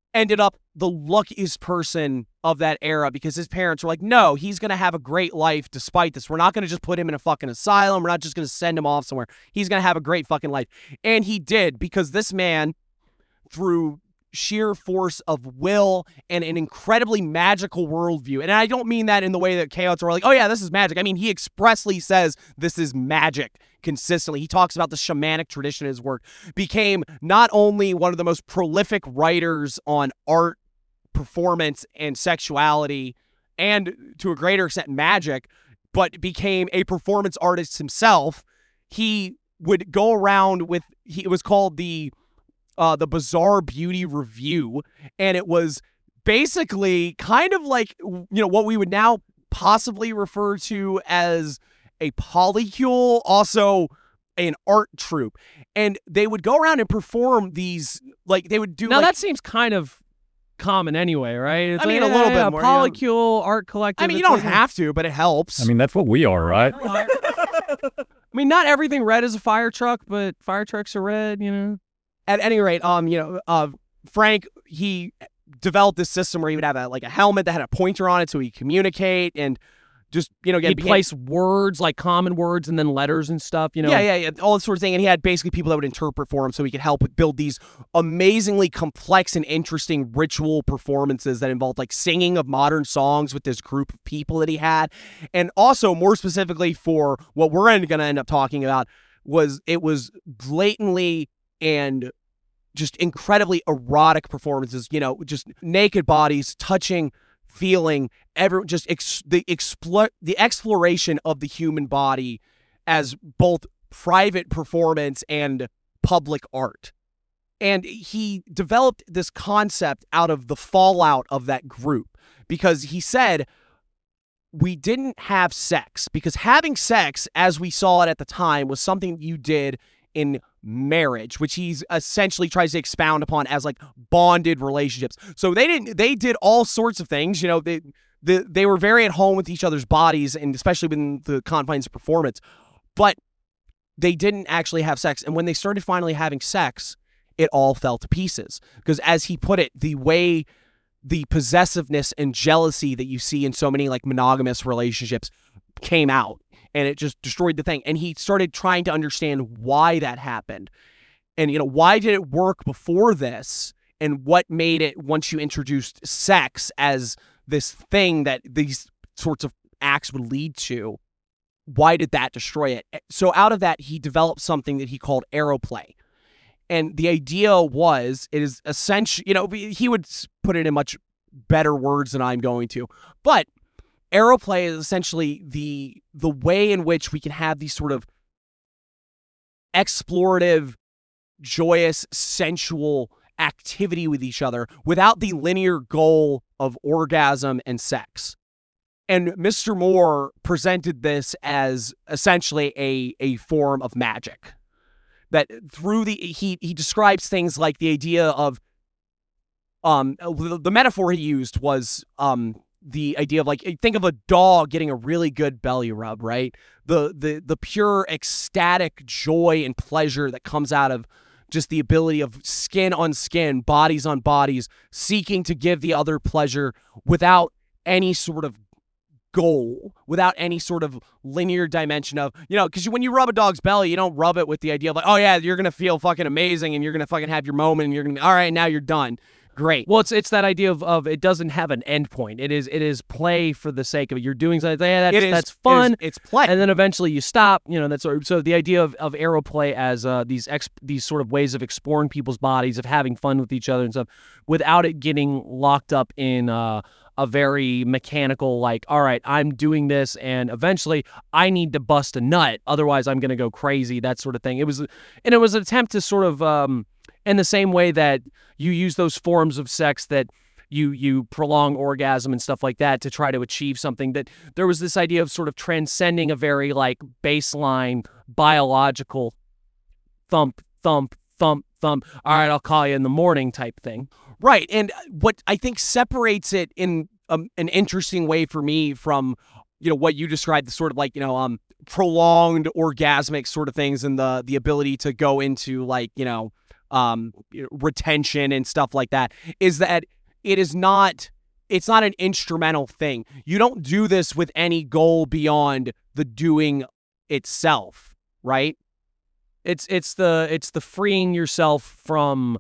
ended up the luckiest person of that era because his parents were like, no, he's going to have a great life despite this. We're not going to just put him in a fucking asylum. We're not just going to send him off somewhere. He's going to have a great fucking life. And he did, because this man, through sheer force of will and an incredibly magical worldview, and I don't mean that in the way that chaos are like, oh yeah, this is magic. I mean, he expressly says this is magic consistently. He talks about the shamanic tradition in his work, became not only one of the most prolific writers on art, performance, and sexuality, and to a greater extent magic, but became a performance artist himself. He would go around with, he, it was called the Uh, the Bizarre Beauty Review, and it was basically kind of like, you know, what we would now possibly refer to as a polycule, also an art troupe. And they would go around and perform these, like, they would do Now, like, that seems kind of common ananyway, right? It's I mean, like, a little yeah, bit more, Polycule, you know. art collective. I mean, you it's don't like- have to, but it helps. I mean, that's what we are, right? I mean, not everything red is a fire truck, but fire trucks are red, you know? At any rate, um, you know, uh, Frank, he developed this system where he would have a, like a helmet that had a pointer on it so he'd communicate and just, you know, again, He'd became- place words, like common words, and then letters and stuff, you know? Yeah, yeah, yeah, all this sort of thing. And he had basically people that would interpret for him so he could help build these amazingly complex and interesting ritual performances that involved like singing of modern songs with this group of people that he had. And also, more specifically for what we're going to end up talking about, was it was blatantly and just incredibly erotic performances, you know, just naked bodies touching, feeling, every just ex- the explo- the exploration of the human body as both private performance and public art. And he developed this concept out of the fallout of that group, because he said, we didn't have sex because having sex, as we saw it at the time, was something you did in marriage, which he's essentially tries to expound upon as like bonded relationships. So they didn't, they did all sorts of things, you know, they, the, they were very at home with each other's bodies, and especially within the confines of performance, but they didn't actually have sex. And when they started finally having sex, it all fell to pieces, because as he put it, the way the possessiveness and jealousy that you see in so many like monogamous relationships came out, and it just destroyed the thing. And he started trying to understand why that happened. And, you know, why did it work before this? And what made it, once you introduced sex as this thing that these sorts of acts would lead to, why did that destroy it? So out of that, he developed something that he called aeroplay. And the idea was, it is essentially, you know, he would put it in much better words than I'm going to, but aeroplay is essentially the the way in which we can have these sort of explorative, joyous, sensual activity with each other without the linear goal of orgasm and sex. And Mister Moore presented this as essentially a, a form of magic. That through the, he he describes things like the idea of, um, the, the metaphor he used was, um, the idea of like, think of a dog getting a really good belly rub, right? The the the pure ecstatic joy and pleasure that comes out of just the ability of skin on skin, bodies on bodies, seeking to give the other pleasure without any sort of goal, without any sort of linear dimension of, you know, because when you rub a dog's belly, you don't rub it with the idea of like, oh yeah, you're going to feel fucking amazing and you're going to fucking have your moment and you're going to be, all right, now you're done. Great. Well, it's it's that idea of, of it doesn't have an end point. It is it is play for the sake of it. You're doing something. Yeah, that's It is- that's fun. it is- it's play, and then eventually you stop. You know, that's sort of- so the idea of of aeroplay as uh, these ex, these sort of ways of exploring people's bodies, of having fun with each other and stuff, without it getting locked up in uh, a very mechanical, like, all right, I'm doing this, and eventually I need to bust a nut, otherwise I'm gonna go crazy. That sort of thing. It was, and it was an attempt to sort of. Um, In the same way that you use those forms of sex that you you prolong orgasm and stuff like that to try to achieve something, that there was this idea of sort of transcending a very like baseline biological thump, thump, thump, thump. All right, I'll call you in the morning type thing. Right. And what I think separates it in um, an interesting way for me from, you know, what you described, the sort of like, you know, um, prolonged orgasmic sort of things, and the the ability to go into like, you know, um, retention and stuff like that, is that it is not, it's not an instrumental thing. You don't do this with any goal beyond the doing itself, right? It's it's the it's the freeing yourself from,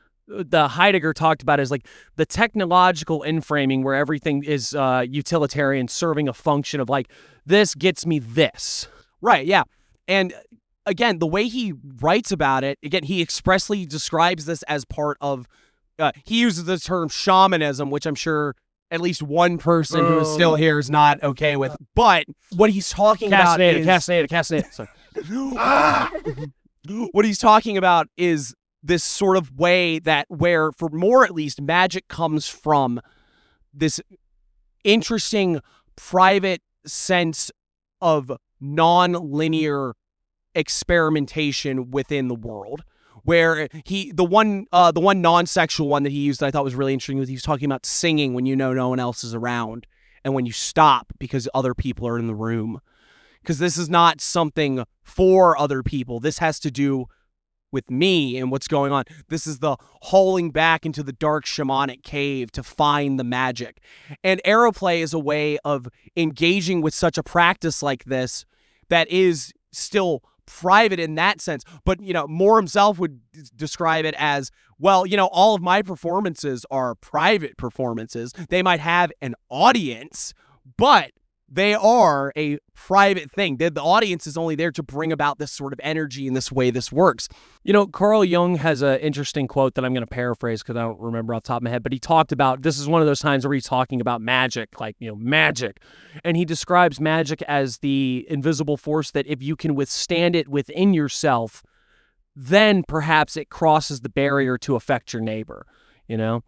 the Heidegger talked about as like the technological inframing where everything is uh, utilitarian, serving a function of like, this gets me this. Right, yeah. And again, the way he writes about it, again, he expressly describes this as part of, uh, he uses the term shamanism, which I'm sure at least one person who is still here is not okay with. But what he's talking about is... Castanedator, Castanedator, Castanedator. What he's talking about is this sort of way that where, for more at least, magic comes from this interesting private sense of non-linear experimentation within the world, where he the one uh the one non-sexual one that he used that I thought was really interesting was he was talking about singing when you know no one else is around and when you stop because other people are in the room, because this is not something for other people. This has to do with me and what's going on. This is the hauling back into the dark shamanic cave to find the magic. And aeroplay is a way of engaging with such a practice like this that is still private in that sense. But, you know, Moore himself would d- describe it as, well, you know, all of my performances are private performances. They might have an audience, but they are a private thing. The, the audience is only there to bring about this sort of energy and this way this works. You know, Carl Jung has an interesting quote that I'm going to paraphrase because I don't remember off the top of my head, but he talked about, this is one of those times where he's talking about magic, like, you know, magic. And he describes magic as the invisible force that if you can withstand it within yourself, then perhaps it crosses the barrier to affect your neighbor, you know?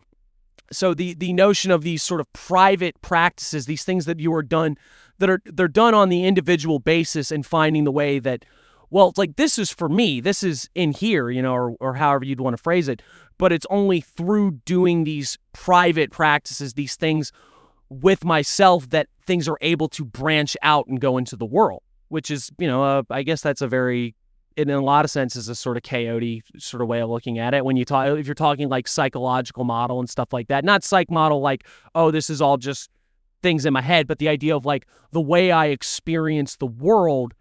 So the the notion of these sort of private practices, these things that you are done, that are they're done on the individual basis and finding the way that, well, it's like, this is for me, this is in here, you know, or or however you'd want to phrase it, but it's only through doing these private practices, these things with myself, that things are able to branch out and go into the world, which is, you know, uh, I guess that's a very, in a lot of senses, a sort of chaotic sort of way of looking at it. When you talk, if you're talking like psychological model and stuff like that, not psych model like, oh, this is all just things in my head, but the idea of like the way I experience the world,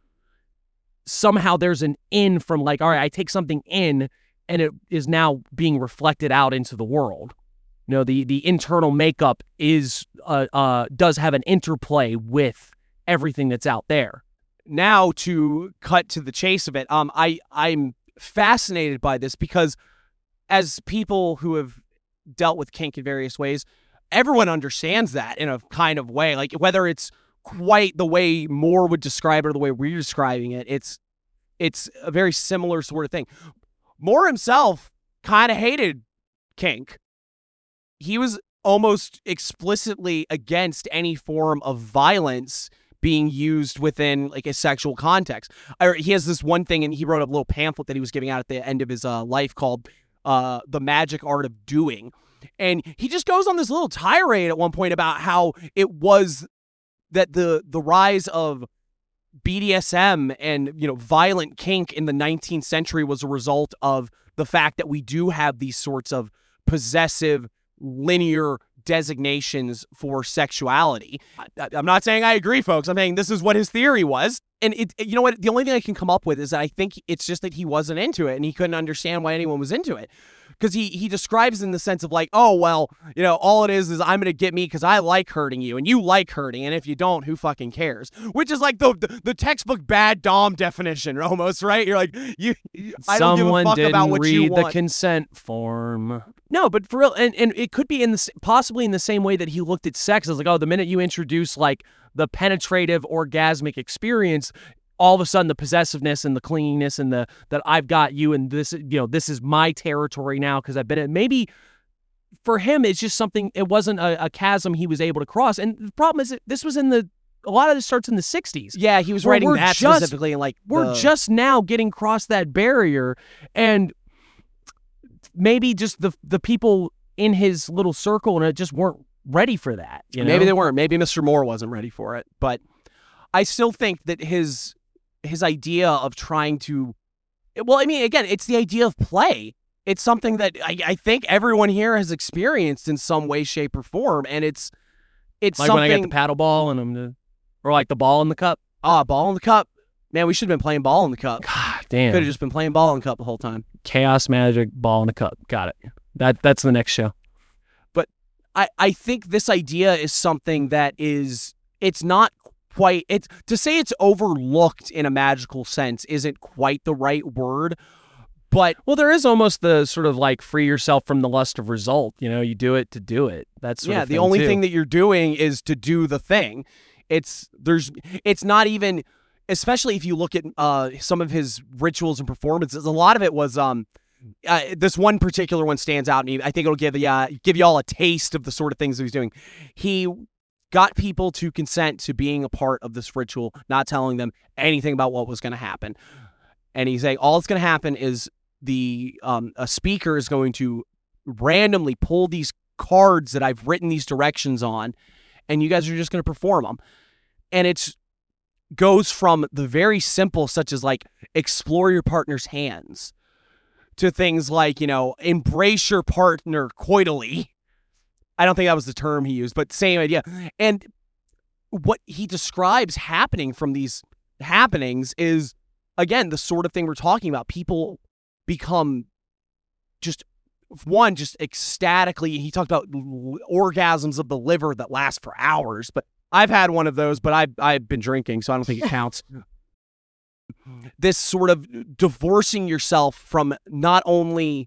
somehow there's an in from like, all right, I take something in and it is now being reflected out into the world. You know, the, the internal makeup is, uh, uh, does have an interplay with everything that's out there. Now to cut to the chase of it, um, I, I'm fascinated by this because as people who have dealt with kink in various ways, everyone understands that in a kind of way. Like whether it's quite the way Moore would describe it or the way we're describing it, it's it's a very similar sort of thing. Moore himself kind of hated kink. He was almost explicitly against any form of violence being used within like a sexual context. I, he has this one thing, and he wrote a little pamphlet that he was giving out at the end of his uh, life called uh, The Magic Art of Doing. And he just goes on this little tirade at one point about how it was that the the rise of B D S M and, you know, violent kink in the nineteenth century was a result of the fact that we do have these sorts of possessive, linear designations for sexuality. I, I'm not saying I agree, folks. I'm saying this is what his theory was. And it, you know what? The only thing I can come up with is that I think it's just that he wasn't into it and he couldn't understand why anyone was into it. Because he, he describes in the sense of like, oh, well, you know, all it is is I'm going to get me because I like hurting you and you like hurting. And if you don't, who fucking cares? Which is like the the, the textbook bad dom definition almost, right? You're like, you, I don't give a fuck about what you want. Someone didn't read the consent form. No, but for real, and, and it could be in the possibly in the same way that he looked at sex as like, oh, the minute you introduce like the penetrative orgasmic experience, all of a sudden the possessiveness and the clinginess and the that I've got you and this, you know, this is my territory now because I've been in. Maybe for him it's just something, it wasn't a, a chasm he was able to cross. And the problem is that this was in the, a lot of this starts in the sixties. Yeah, he was writing that just, specifically in like We're the... just now getting across that barrier, and maybe just the the people in his little circle and it just weren't ready for that. You know? Maybe they weren't. Maybe Mister Moore wasn't ready for it. But I still think that his his idea of trying to, well, I mean, again, it's the idea of play. it's something that I, I think everyone here has experienced in some way, shape, or form, and it's it's like something. when I get the paddle ball and I'm the, or like the ball in the cup. Ah, ball in the cup. Man, we should have been playing ball in the cup. God damn. Could have just been playing ball in the cup the whole time. Chaos Magic ball in the cup. Got it. That that's the next show. But I I think this idea is something that is it's not quite it's to say it's overlooked in a magical sense isn't quite the right word. But well, there is almost the sort of like free yourself from the lust of result. You know, you do it to do it. That's yeah. The only too. thing that you're doing is to do the thing. It's there's it's not even, especially if you look at uh, some of his rituals and performances. A lot of it was um, uh, this one particular one stands out to me. I think it'll give the uh, give you all a taste of the sort of things he was doing. He got people to consent to being a part of this ritual, not telling them anything about what was going to happen. And he's saying all that's going to happen is the um, a speaker is going to randomly pull these cards that I've written these directions on, and you guys are just going to perform them. And it's goes from the very simple, such as like explore your partner's hands, to things like, you know, embrace your partner coitally. I don't think that was the term he used, but same idea. And what he describes happening from these happenings is, again, the sort of thing we're talking about. People become just, one, just ecstatically, he talked about l- orgasms of the liver that last for hours, but I've had one of those, but I've, I've been drinking, so I don't think it counts. This sort of divorcing yourself from not only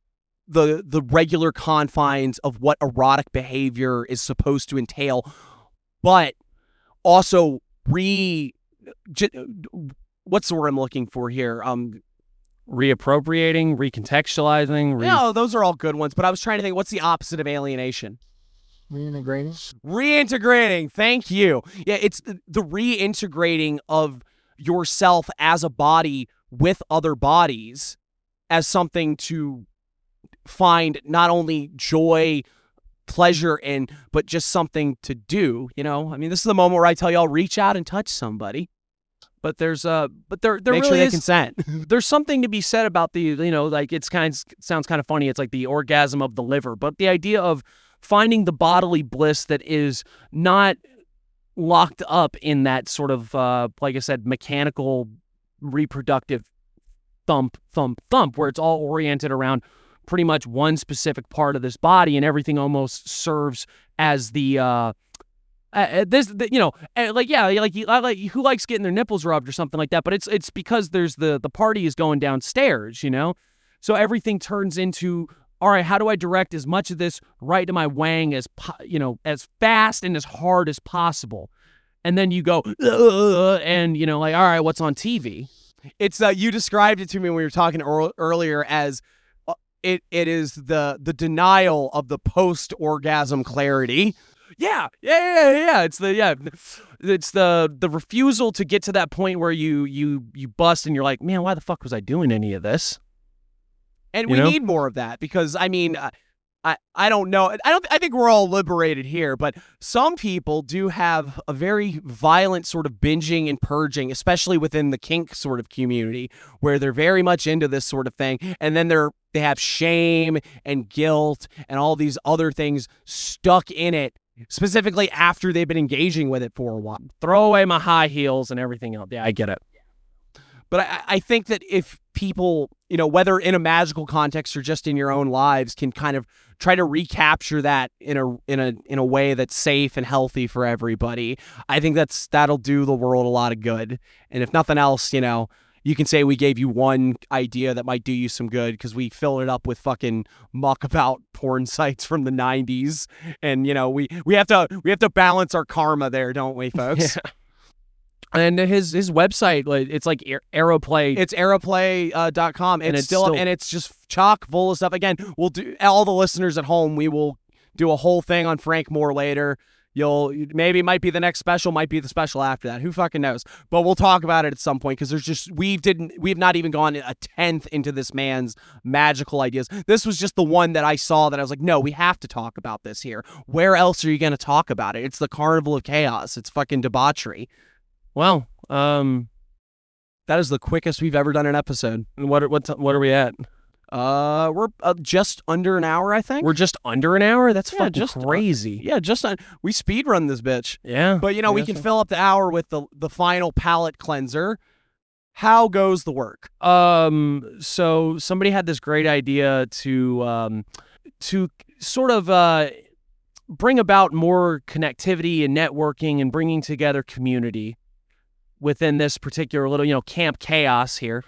the the regular confines of what erotic behavior is supposed to entail, but also re... J- what's the word I'm looking for here? Um, Reappropriating, recontextualizing. Re- no, those are all good ones, but I was trying to think, what's the opposite of alienation? Reintegrating? Reintegrating. Thank you. Yeah, it's the, the reintegrating of yourself as a body with other bodies as something to find not only joy, pleasure in, but just something to do. You know, I mean, this is the moment where I tell y'all, reach out and touch somebody. But there's uh, but there there Make really sure they is consent. There's something to be said about the, you know, like it's kind of, sounds kind of funny. It's like the orgasm of the liver, but the idea of finding the bodily bliss that is not locked up in that sort of, uh, like I said, mechanical reproductive thump, thump, thump, where it's all oriented around pretty much one specific part of this body, and everything almost serves as the, uh, uh this, the, you know, uh, like, yeah, like, I like who likes getting their nipples rubbed or something like that, but it's, it's because there's the, the party is going downstairs, you know? So everything turns into, all right, how do I direct as much of this right to my wang as, po- you know, as fast and as hard as possible? And then you go, Ugh, and, you know, like, all right, what's on T V? It's, uh, you described it to me when we were talking or- earlier as uh, it, it is the, the denial of the post-orgasm clarity. Yeah, yeah, yeah, yeah. It's the, yeah, it's the, the refusal to get to that point where you, you, you bust and you're like, man, why the fuck was I doing any of this? And You we know? need more of that because, I mean, uh, I I don't know. I don't. I think we're all liberated here, but some people do have a very violent sort of binging and purging, especially within the kink sort of community, where they're very much into this sort of thing, and then they're they have shame and guilt and all these other things stuck in it, specifically after they've been engaging with it for a while. Throw away my high heels and everything else. Yeah, I get it. But I, I think that if people, you know, whether in a magical context or just in your own lives, can kind of try to recapture that in a in a in a way that's safe and healthy for everybody, I think that's that'll do the world a lot of good. And if nothing else, you know, you can say we gave you one idea that might do you some good because we filled it up with fucking muck about porn sites from the nineties, and you know we we have to we have to balance our karma there, don't we, folks? Yeah. And his his website, like, it's like Aeroplay. It's aeroplay dot com. It's, And it's still, still- and it's just chock full of stuff. Again, we'll do all the listeners at home. We will do a whole thing on Frank Moore later. You'll maybe it might be the next special, might be the special after that. Who fucking knows? But we'll talk about it at some point because there's just we didn't we've not even gone a tenth into this man's magical ideas. This was just the one that I saw that I was like, no, we have to talk about this here. Where else are you going to talk about it? It's the Carnival of Chaos. It's fucking debauchery. Well, um, That is the quickest we've ever done an episode. what what what are we at? Uh, we're uh, just under an hour, I think. We're just under an hour? That's Yeah, fucking just, uh, crazy. Yeah, just uh, we speed run this bitch. Yeah. But you know, I we guess can so. fill up the hour with the the final palate cleanser. How goes the work? Um, so somebody had this great idea to um, to sort of uh, bring about more connectivity and networking and bringing together community within this particular little, you know, Camp Chaos here.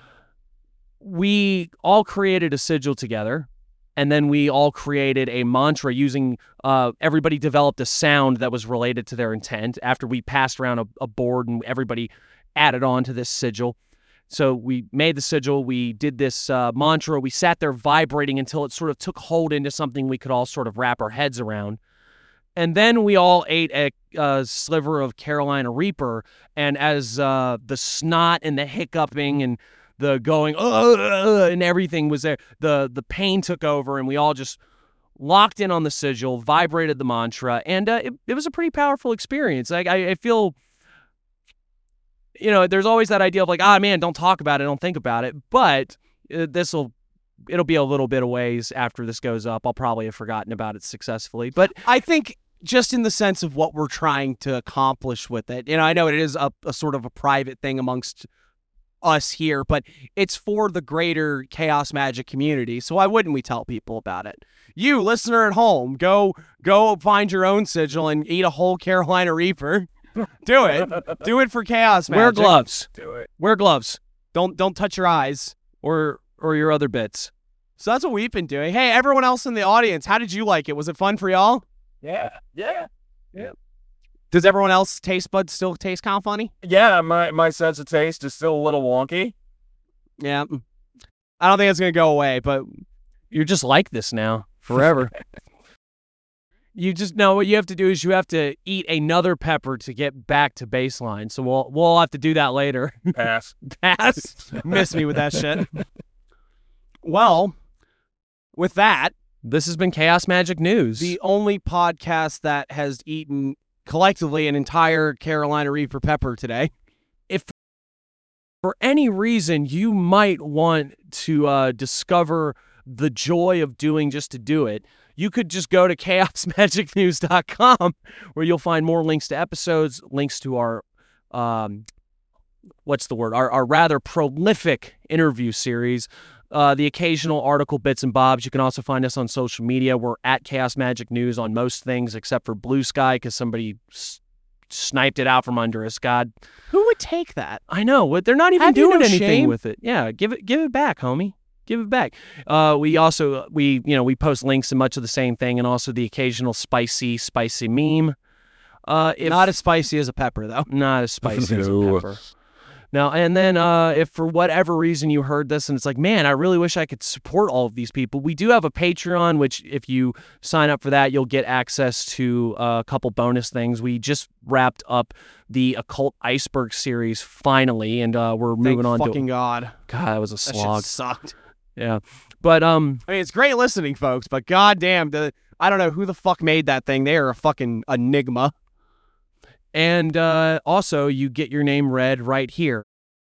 We all created a sigil together, and then we all created a mantra using, uh, everybody developed a sound that was related to their intent after we passed around a, a board and everybody added on to this sigil. So we made the sigil, we did this uh, mantra, we sat there vibrating until it sort of took hold into something we could all sort of wrap our heads around. And then we all ate a, a sliver of Carolina Reaper, and as uh, the snot and the hiccuping and the going, uh, and everything was there, the, the pain took over, and we all just locked in on the sigil, vibrated the mantra, and uh, it, it was a pretty powerful experience. Like, I, I feel... You know, there's always that idea of like, ah, man, don't talk about it, don't think about it. But uh, this'll, it'll be a little bit of ways after this goes up. I'll probably have forgotten about it successfully. But I think just in the sense of what we're trying to accomplish with it, you know, I know it is a, a sort of a private thing amongst us here, but it's for the greater Chaos Magic community. So why wouldn't we tell people about it? You, listener at home, go go find your own sigil and eat a whole Carolina Reaper. Do it. Do it for Chaos Magic. wear gloves. Do it. Wear gloves. Don't don't touch your eyes. Or or your other bits. So that's what we've been doing. Hey, everyone else in the audience, how did you like it? Was it fun for y'all? Yeah. Yeah. Yeah. Does everyone else taste buds still taste kind of funny? Yeah, my, my sense of taste is still a little wonky. Yeah. I don't think it's going to go away, but You're just like this now forever. You just know what you have to do is you have to eat another pepper to get back to baseline. So we'll we'll have to do that later. Pass. Pass. Miss me with that shit. Well, with that, this has been Chaos Magic News. the only podcast that has eaten collectively an entire Carolina Reaper pepper today. If for any reason you might want to uh, discover the joy of doing just to do it, you could just go to chaos magic news dot com where you'll find more links to episodes, links to our, um, what's the word, our, our rather prolific interview series, uh, the occasional article bits and bobs. You can also find us on social media. We're at Chaos Magic News on most things except for Blue Sky because somebody s- sniped it out from under us. God, Who would take that? I know. what They're not even Have you doing no anything shame? with it. Yeah, give it give it back, homie. Give it back. Uh, we also we you know we post links to much of the same thing, and also the occasional spicy spicy meme. Uh, if Not as spicy as a pepper, though. not as spicy as a No. pepper. Now and then, uh, if for whatever reason you heard this and it's like, man, I really wish I could support all of these people. We do have a Patreon, which if you sign up for that, you'll get access to uh, a couple bonus things. We just wrapped up the Occult Iceberg series finally, and uh, we're moving Thank on fucking to. God. God, that was a That shit slog. sucked. Yeah, but um, I mean, it's great listening, folks, but goddamn, the I don't know who the fuck made that thing. They are a fucking enigma. and uh, also you get your name read right here.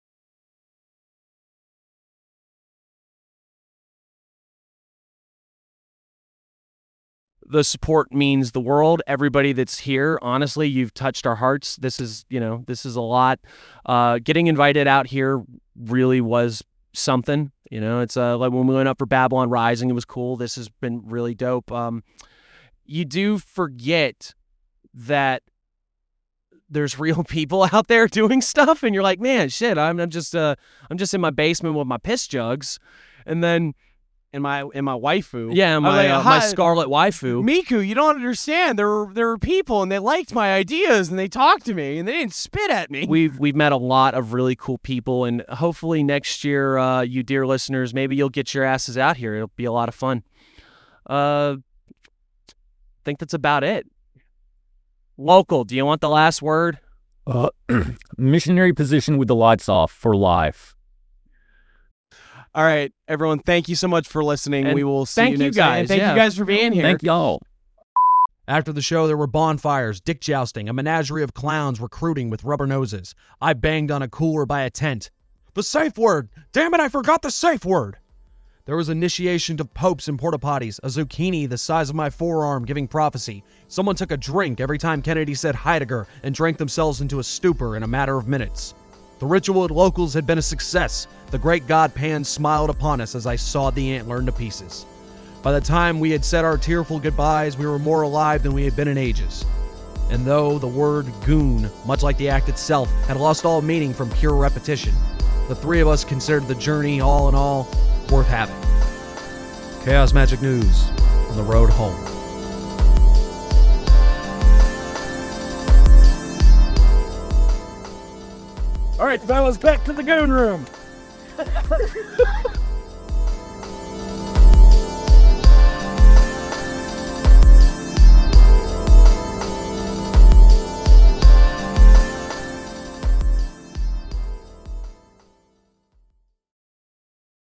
The support means the world. Everybody that's here, honestly, you've touched our hearts. This is, you know, this is a lot. Uh, getting invited out here really was something. You know, it's uh, like when we went up for Babylon Rising, it was cool. This has been really dope. Um, you do forget that there's real people out there doing stuff, and you're like, man, shit, I'm, I'm just, uh, I'm just in my basement with my piss jugs, and then. In my in my waifu. Yeah, I'm my like, uh, my "Hi, Scarlet Waifu. Miku, you don't understand. There were there were people and they liked my ideas and they talked to me and they didn't spit at me. We've we've met a lot of really cool people, and hopefully next year, uh, you dear listeners, maybe you'll get your asses out here. It'll be a lot of fun. Uh, I think that's about it. Local, do you want the last word? Uh, missionary position with the lights off for life. All right, everyone, thank you so much for listening. And we will see thank you you next time. guys, And thank yeah. you guys for being here. Thank y'all. After the show, there were bonfires, dick jousting, a menagerie of clowns recruiting with rubber noses. I banged on a cooler by a tent. The safe word! Damn it, I forgot the safe word! There was initiation of popes and porta potties, a zucchini the size of my forearm giving prophecy. Someone took a drink every time Kennedy said Heidegger and drank themselves into a stupor in a matter of minutes. The ritual at Locals had been a success. The great god Pan smiled upon us as I sawed the antler into pieces. By the time we had said our tearful goodbyes, we were more alive than we had been in ages. And though the word goon, much like the act itself, had lost all meaning from pure repetition, the three of us considered the journey, all in all, worth having. Chaos Magic News on the road home. All right, fellas, back to the goon room.